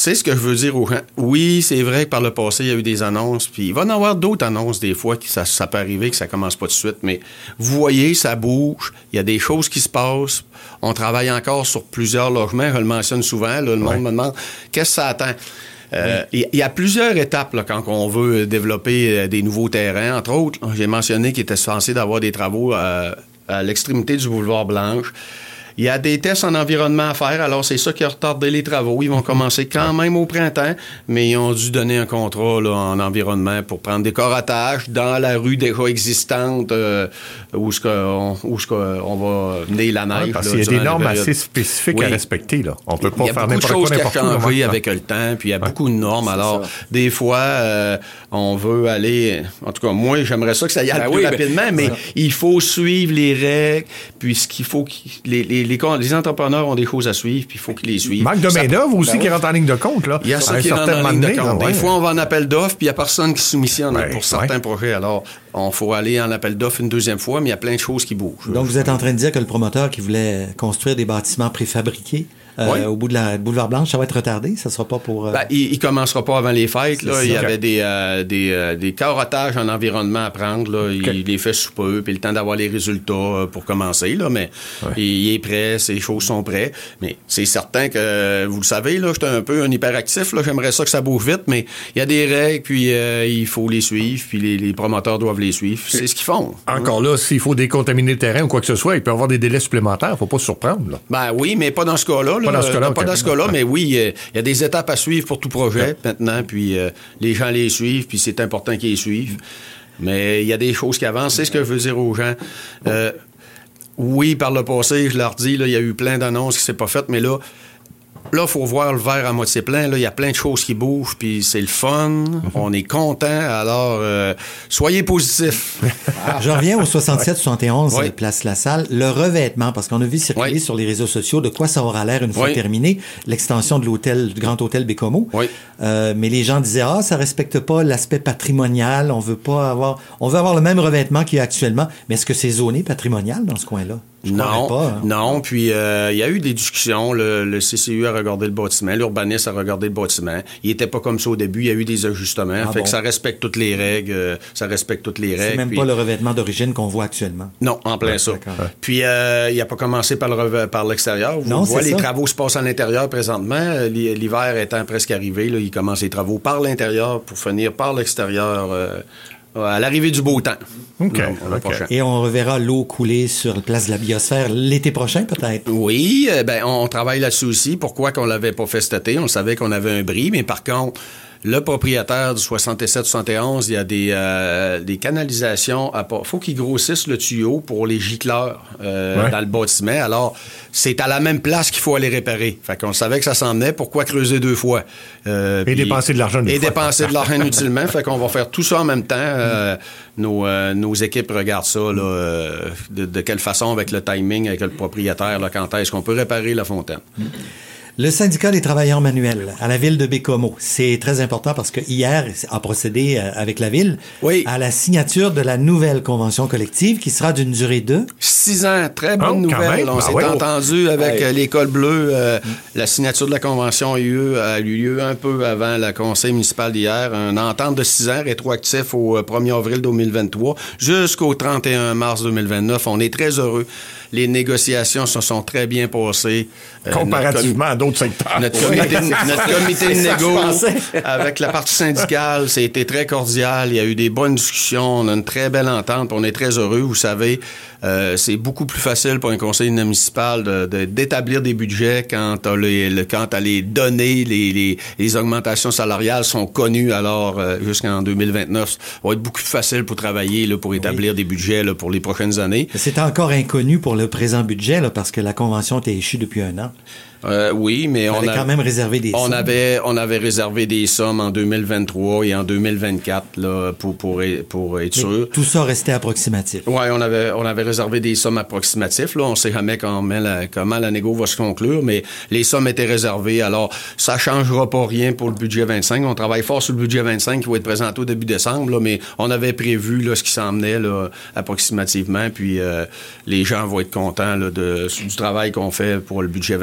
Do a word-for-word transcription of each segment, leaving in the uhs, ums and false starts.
c'est ce que je veux dire aux gens. Oui, c'est vrai que par le passé, il y a eu des annonces, puis il va y en avoir d'autres annonces des fois, que ça, ça peut arriver, que ça commence pas tout de suite, mais vous voyez, ça bouge, il y a des choses qui se passent, on travaille encore sur plusieurs logements, je le mentionne souvent, là, le monde ouais. me demande, qu'est-ce que ça attend? Euh, il oui. y a plusieurs étapes là, quand on veut développer euh, des nouveaux terrains. Entre autres, j'ai mentionné qu'il était censé d'avoir des travaux euh, à l'extrémité du boulevard Blanche. Il y a des tests en environnement à faire, alors c'est ça qui a retardé les travaux. Ils vont commencer quand même au printemps, mais ils ont dû donner un contrat là, en environnement pour prendre des coratages dans la rue déjà existante euh, où, ce qu'on, où ce qu'on va mener la neige. Ouais, parce là, qu'il y a des normes période. assez spécifiques oui. à respecter. Là. On peut pas faire Il n'importe y a beaucoup de choses qui ont changé là, avec le temps, puis il y a ouais. beaucoup de normes. C'est Alors, ça. des fois, euh, on veut aller... En tout cas, moi, j'aimerais ça que ça y aille ben plus oui, rapidement, ben, mais ça. il faut suivre les règles, puis ce qu'il faut... Qu'il, les, les, les, les entrepreneurs ont des choses à suivre, puis il faut qu'ils les suivent. Manque de main-d'œuvre aussi ben qui rentre en ligne de compte. Là. Il y a ça à qui un rentre certain en ligne de moment compte. donné, Des ouais. fois, on va en appel d'offres, puis il n'y a personne qui soumissionne Ouais, pour certains ouais. projets. Alors, on faut aller en appel d'offres une deuxième fois, mais il y a plein de choses qui bougent. Donc, vous êtes en train de dire que le promoteur qui voulait construire des bâtiments préfabriqués euh, oui. au bout de la boulevard Blanche, ça va être retardé? Ça ne sera pas pour... Euh... Ben, il, il commencera pas avant les fêtes. Là. C'est Il y ça. avait des, euh, des, euh, des carottages en environnement à prendre. Là. Il, Okay. il les fait sous peu, puis le temps d'avoir les résultats euh, pour commencer. Là. Mais Ouais. il, il est prêt, ses choses sont prêtes. Mais c'est certain que, vous le savez, là, j'étais un peu un hyperactif. Là. J'aimerais ça que ça bouge vite, mais il y a des règles, puis euh, il faut les suivre, puis les, les promoteurs doivent les suivre. C'est ce qu'ils font. Encore là, s'il faut décontaminer le terrain ou quoi que ce soit, il peut y avoir des délais supplémentaires. Il ne faut pas se surprendre. Là. Ben oui, mais pas dans ce cas-là. Là. Pas dans ce cas-là, Pas okay. dans ce cas-là, mais oui, il euh, y a des étapes à suivre pour tout projet Ouais. maintenant, puis euh, les gens les suivent, puis c'est important qu'ils les suivent. Mais il y a des choses qui avancent. C'est ce que je veux dire aux gens. Euh, oui, par le passé, je leur dis, il y a eu plein d'annonces qui ne s'est pas faites, mais là, Là, il faut voir le verre à moitié plein. Là, il y a plein de choses qui bougent, puis c'est le fun. Mm-hmm. On est content. Alors, euh, soyez positifs. Ah, je reviens au soixante-sept soixante et onze, oui. Place La Salle. Le revêtement, parce qu'on a vu circuler oui. sur les réseaux sociaux de quoi ça aura l'air une fois oui. terminé, l'extension de l'hôtel, du Grand Hôtel Bécomo. Oui. Euh, mais les gens disaient, ah, ça respecte pas l'aspect patrimonial. On veut pas avoir, on veut avoir le même revêtement qu'il y a actuellement. Mais est-ce que c'est zoné patrimonial dans ce coin-là? Je non, pas, hein. non. Puis il euh, y a eu des discussions. Le, le C C U a regardé le bâtiment, l'urbaniste a regardé le bâtiment. Il était pas comme ça au début. Il y a eu des ajustements. Ah fait bon? que ça respecte toutes les règles. Euh, ça respecte toutes les règles. C'est même puis... pas le revêtement d'origine qu'on voit actuellement. Non, en plein ouais, ça. D'accord. Puis euh, il a pas commencé par, le reve... par l'extérieur. Vous non, voyez, les ça. travaux se passent à l'intérieur présentement. L'hiver étant presque arrivé, là, il commence les travaux par l'intérieur pour finir par l'extérieur. Euh... à l'arrivée du beau temps. OK. Non, okay. Et on reverra l'eau couler sur la place de la Biosphère l'été prochain, peut-être? Oui, euh, ben on travaille là-dessus aussi. Pourquoi qu'on l'avait pas fait cet été? On savait qu'on avait un bris, mais par contre, le propriétaire du soixante-sept soixante et onze, il y a des, euh, des canalisations. Il faut qu'il grossisse le tuyau pour les gicleurs euh, ouais. dans le bâtiment. Alors, c'est à la même place qu'il faut aller réparer. Fait qu'on savait que ça s'en venait. Pourquoi creuser deux fois? Euh, et puis, dépenser de l'argent. Et fois. dépenser de l'argent inutilement. Fait qu'on va faire tout ça en même temps. Euh, nos, euh, nos équipes regardent ça, là, euh, de, de quelle façon, avec le timing, avec le propriétaire, là, quand est-ce qu'on peut réparer la fontaine. Mmh. Le syndicat des travailleurs manuels à la ville de Bécomo, c'est très important parce que hier a procédé avec la ville oui. à la signature de la nouvelle convention collective qui sera d'une durée de six ans. Très bonne oh, nouvelle. On ah, s'est ouais. entendu avec ouais. l'école bleue. Euh, mm. La signature de la convention a eu, lieu, a eu lieu un peu avant le conseil municipal d'hier. Une entente de six ans rétroactif au premier avril deux mille vingt-trois jusqu'au trente et un mars deux mille vingt-neuf. On est très heureux. Les négociations se sont très bien passées. Comparativement euh, à d'autres secteurs. Notre comité, oui, notre comité de négo avec la partie syndicale, ça a été très cordial. Il y a eu des bonnes discussions. On a une très belle entente. On est très heureux. Vous savez, euh, c'est beaucoup plus facile pour un conseil municipal de, de, d'établir des budgets quand t'as les, le, quand t'as les données, les, les, les augmentations salariales sont connues. Alors, euh, jusqu'en deux mille vingt-neuf, ça va être beaucoup plus facile pour travailler, là, pour établir oui. des budgets là, pour les prochaines années. C'est encore inconnu pour le présent budget, là, parce que la convention était échue depuis un an. Euh, oui, mais on a quand même réservé des on sommes. avait on avait réservé des sommes en deux mille vingt-trois et en deux mille vingt-quatre là pour pour pour être mais sûr. Tout ça restait approximatif. Ouais, on avait on avait réservé des sommes approximatives là, on sait jamais comment la, comment la négo va se conclure, mais les sommes étaient réservées. Alors, ça changera pas rien pour le budget vingt-cinq. On travaille fort sur le budget vingt-cinq qui va être présenté au début décembre là, mais on avait prévu là ce qui s'en venait là approximativement, puis euh, les gens vont être contents là de du travail qu'on fait pour le budget vingt-cinq. Ouais.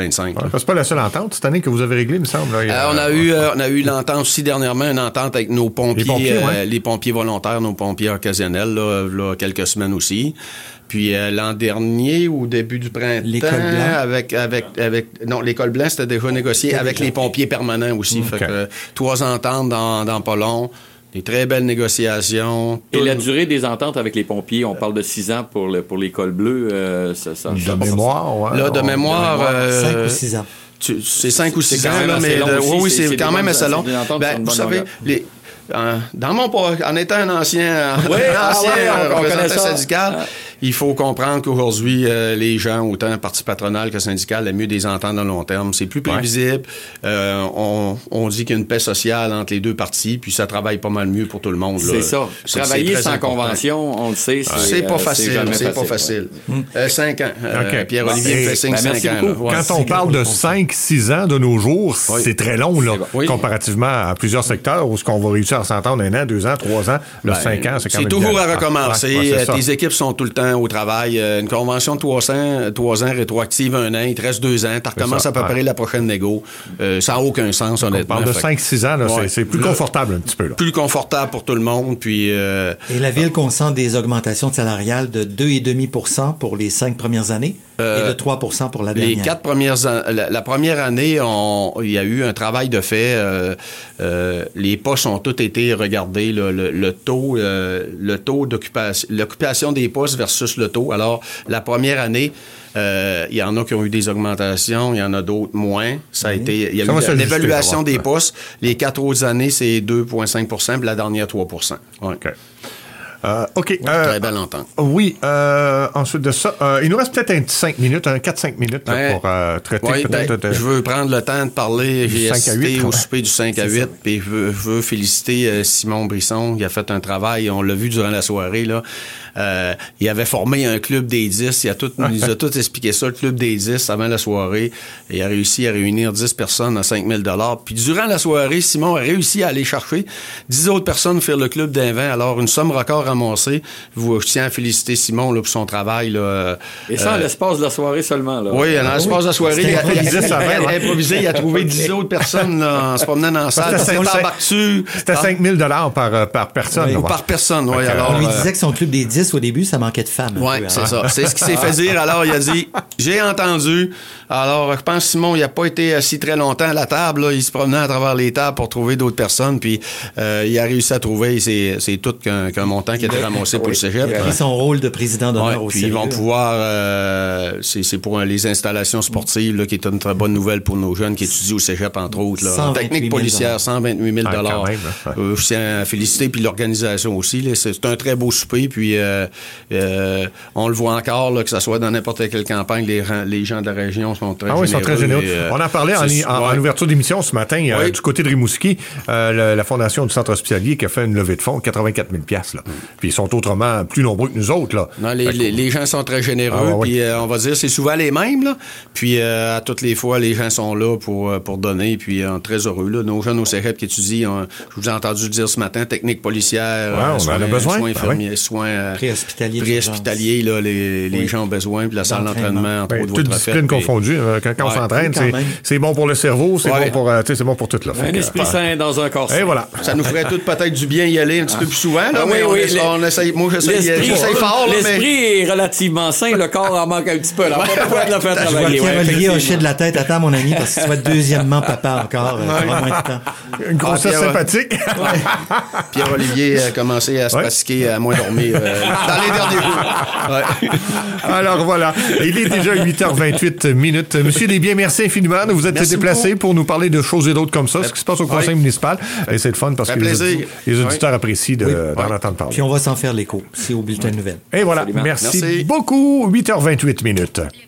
C'est pas la seule entente cette année que vous avez réglée, il me semble. Là, euh, on a eu, euh, on a eu l'entente aussi dernièrement, une entente avec nos pompiers, les pompiers, ouais. euh, les pompiers volontaires, nos pompiers occasionnels, là, là quelques semaines aussi. Puis euh, l'an dernier, au début du printemps, l'école blanc. avec avec avec non, l'école blanc c'était déjà négocié c'était avec déjà. Les pompiers permanents aussi. Okay. Fait que euh, trois ententes dans dans pas long. Des très belles négociations. Et la durée des ententes avec les pompiers, on parle de six ans pour, le, pour l'école bleue. Euh, ça, ça, de ça, mémoire, ouais. Là, de mémoire... Euh, cinq ou six ans. Tu, c'est cinq ou six ans, là, mais... De, oui, oui, c'est, c'est quand même assez long. Ben, vous savez, les... Euh, dans mon en étant un ancien, oui, un ancien ah ouais, on, représentant on syndical, ah. il faut comprendre qu'aujourd'hui, euh, les gens, autant parti patronal que syndical, aiment mieux des ententes à long terme. C'est plus prévisible. Ouais. Euh, on, on dit qu'il y a une paix sociale entre les deux parties, puis ça travaille pas mal mieux pour tout le monde. C'est là. ça. C'est, Travailler c'est sans important. Convention, on le sait. C'est, c'est pas euh, facile. C'est, c'est pas facile. Ouais. Euh, cinq ans. Okay. Euh, Pierre-Olivier me fait signe ben, cinq ans. Ouais. Quand on parle de cinq six ans de nos jours, oui. c'est très long, là, bon. oui. comparativement à plusieurs secteurs où ce qu'on va réussir à s'entendre un an, deux ans, trois ans, le ben, cinq ans, c'est quand c'est même... C'est toujours bien. À recommencer. Ah, ouais, ouais, tes équipes sont tout le temps au travail. Une convention de trois ans, trois ans rétroactive un an, il te reste deux ans. Tu recommences à préparer ouais. la prochaine négo. Euh, ça n'a aucun sens, honnêtement. On parle de cinq six ans, là, ouais. c'est, c'est plus là, confortable un petit peu. Là. Plus confortable pour tout le monde. Puis, euh, et la Ville consent des augmentations de salariales de deux virgule cinq pour cent pour les cinq premières années euh, et de trois pour cent pour la dernière. Les quatre premières an- la, la première année, on, il y a eu un travail de fait. Euh, euh, les postes ont tous été regardés. Là, le, le taux, euh, le taux d'occupation, l'occupation des postes versus le taux. Alors, la première année, euh, il y en a qui ont eu des augmentations, il y en a d'autres moins. Ça a oui. été, il y a ça eu une évaluation des postes. Les quatre autres années, c'est deux virgule cinq pour cent, puis la dernière, trois pour cent. Ouais. OK. Euh, OK. Ouais, euh, très belle entente. Oui. Euh, ensuite de ça, euh, il nous reste peut-être un petit cinq minutes, un quatre cinq minutes là, ouais. pour euh, traiter ouais, peut-être... Ben, de, je veux prendre le temps de parler. J'ai assisté au souper du cinq à huit, puis je veux, je veux féliciter euh, Simon Brisson. Il a fait un travail, on l'a vu durant la soirée, là. Euh, il avait formé un club des dix. Il a tout, il nous a tout expliqué ça, le club des dix, avant la soirée. Il a réussi à réunir dix personnes à cinq mille dollars. Puis durant la soirée, Simon a réussi à aller chercher dix autres personnes faire le club d'un vingt. Alors, une somme record ramassée. Je tiens à féliciter Simon là, pour son travail. Là. Et ça, euh, en l'espace de la soirée seulement. Là. Oui, en l'espace de la soirée, il a, improvisé, il a, il a improvisé. Il a trouvé dix autres personnes là, en se promenant dans la salle. C'était, c'était, c'était cinq mille dollars par, par personne. Oui, ou par personne, oui. Alors, on lui disait que son club des dix, au début, ça manquait de femmes. Oui, c'est hein? ça. C'est ce qui s'est fait dire. Alors, il a dit, j'ai entendu. Alors, je pense que Simon, il n'a pas été assis très longtemps à la table. Là. Il se promenait à travers les tables pour trouver d'autres personnes. Puis, euh, il a réussi à trouver. C'est, c'est tout qu'un, qu'un montant qui a été ramassé pour le cégep. Il a pris son rôle de président d'honneur ouais, au puis sérieux. Ils vont pouvoir... Euh, c'est, c'est pour les installations sportives, là, qui est une très bonne nouvelle pour nos jeunes qui étudient au cégep, entre autres. Là. En technique policière, cent vingt-huit mille dollars. Ah, ouais. euh, je tiens à féliciter. Puis l'organisation aussi. Là, c'est, c'est un très beau souper. Puis, euh, euh, on le voit encore, là, que ce soit dans n'importe quelle campagne, les, les gens de la région sont très ah généreux. Oui, ils sont très généreux. Et, euh, on en parlait en, en, en ouverture d'émission ce matin, oui. euh, du côté de Rimouski, euh, la, la fondation du centre hospitalier qui a fait une levée de fonds, quatre-vingt-quatre mille dollars. Là. Mm. Puis ils sont autrement plus nombreux que nous autres. Là. Non, les, les, les gens sont très généreux. Ah, oui. Puis euh, on va dire, c'est souvent les mêmes. Là. Puis euh, à toutes les fois, les gens sont là pour, pour donner. Puis on est très heureux. Là. Nos jeunes au cégep qui étudient, on, je vous ai entendu dire ce matin, technique policière, ouais, on soins, en a besoin. soins infirmiers, ah, oui. soins euh, préhospitaliers. Préhospitaliers, là, les, les oui. gens ont besoin. Puis la salle d'entraînement, entre ben, autres, toute discipline confondue. Euh, quand, quand ouais, on s'entraîne, c'est, c'est bon pour le cerveau, c'est, ouais. bon, pour, euh, c'est bon pour tout. Là. Un esprit sain dans un corps sain. Et voilà. Ça nous ferait tout peut-être du bien y aller un petit ah. peu plus souvent. Là, ah, mais oui, on, oui, essaie, on essaye, moi, j'essaie, j'essaie fort. Là, l'esprit mais... est relativement sain, le corps en manque un petit peu. Là. On va le faire travailler. Pierre-Olivier hochait de la tête. Attends, mon ami, parce que tu vas être deuxièmement papa encore. Ça va moins de temps. Une grossesse ah, sympathique. Pierre-Olivier a commencé à se pratiquer à moins dormir euh, dans les derniers jours. Ouais. Alors voilà, il est déjà huit heures vingt-huit minutes. Monsieur Desbiens, merci infiniment de vous être merci déplacé beaucoup. Pour nous parler de choses et d'autres comme ça, ce qui se passe au conseil oui. municipal. Et c'est le fun parce que les, audi- les auditeurs oui. apprécient de, oui. d'en oui. entendre parler. Puis on va s'en faire l'écho, c'est au bulletin de nouvelles. Et voilà, merci, merci beaucoup, huit heures vingt-huit minutes.